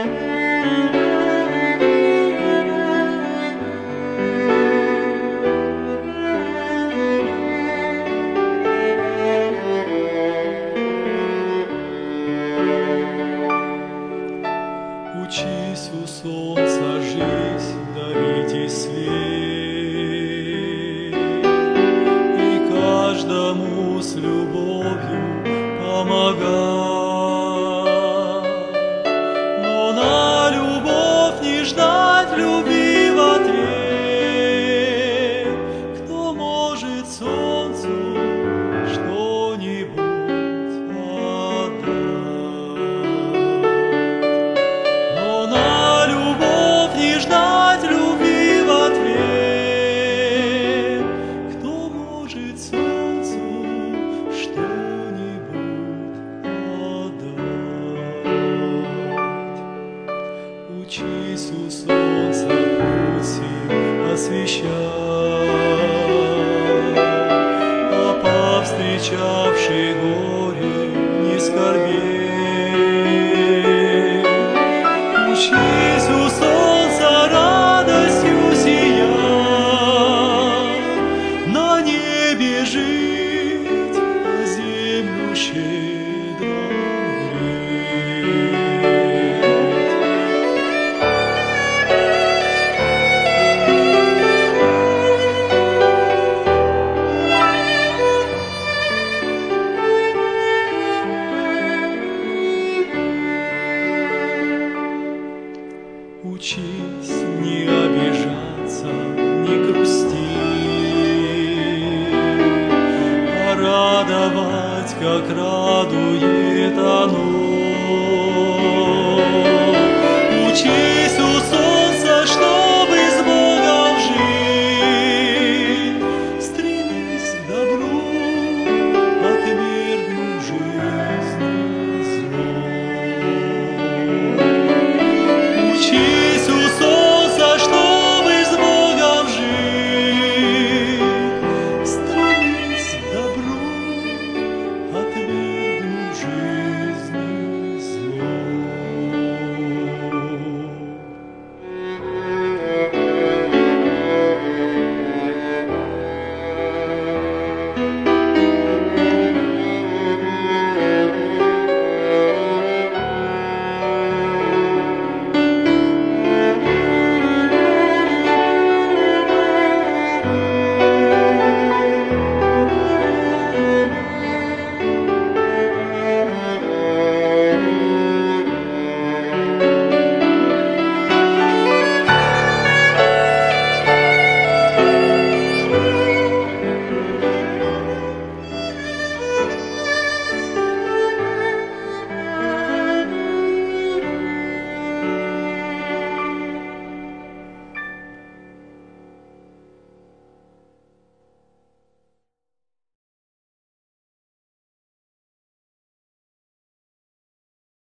Учись у солнца жизнь дарить и свет, и каждому с любовью помогать. Но на любовь не ждать любви в ответ. Кто может солнцу что-нибудь Учись у солнца путь освещать, а повстречавший горе не скорбеть. Учись у солнца радостью сиять, на небе жить, а землю щедро греть. Учись не обижаться, не грустить, а радовать, как радует оно.